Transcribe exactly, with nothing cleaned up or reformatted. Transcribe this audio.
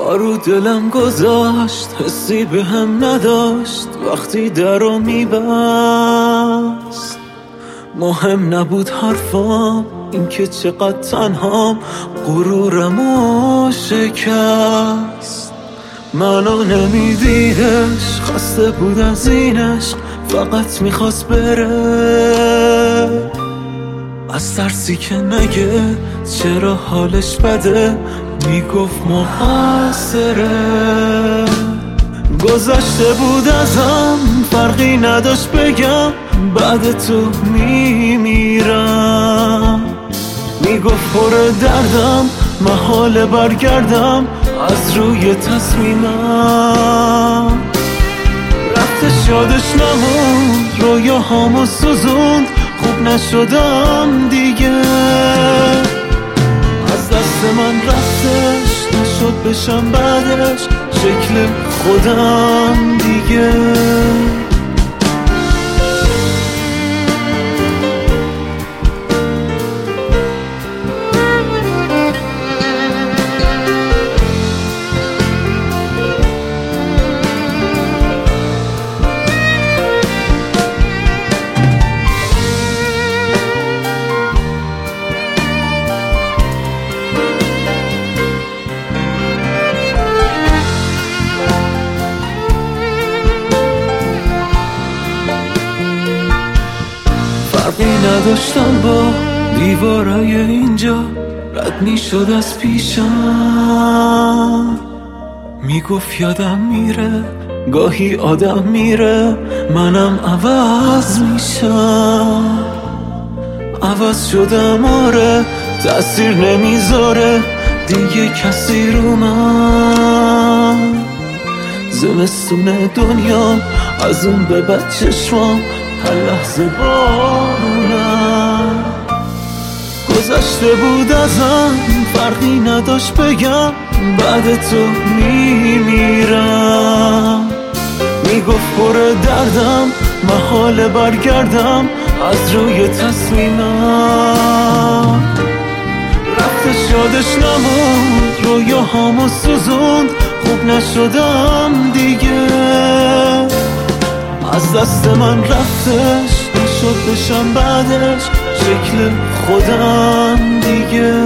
رو دلم گذاشت، حسی به هم نداشت وقتی درو میبست. مهم نبود حرفام، این که چقدر تنهام، غرورمو شکست. منو نمیدیدش، خسته بود از این عشق، فقط میخواست بره. از ترسی که نگه چرا حالش بده، میگفت مقصره. گذشته بود ازم، فرقی نداشت بگم بعد تو میمیرم. میگفت پر دردم، محال برگردم از روی تصمیمم. رفتش یادش نموند، رویاهامو سوزوند، خوب نشدم دیگه. از دست من رفتش، نشد بشم بعدش شکل خودم دیگه. فرقی نداشتم با دیوارای اینجا، رد میشد از پیشم. میگفت یادم میره، گاهی آدم میره، منم عوض میشم. عوض شدم آره، تأثیر نمیذاره دیگه کسی رو من. زمستون دنیا از اون به بعد چشمام هر لحظه بارونم. گذشته بود ازم، فرقی نداشت بگم بعد تو میمیرم. میگفت پر دردم، محال برگردم از روی تصمیمم. رفتش یادش نموند، رویاهامو سوزوند، خوب نشدم دیگه. از دست من رفتش، نشد بشم بعدش شکل خودم دیگه.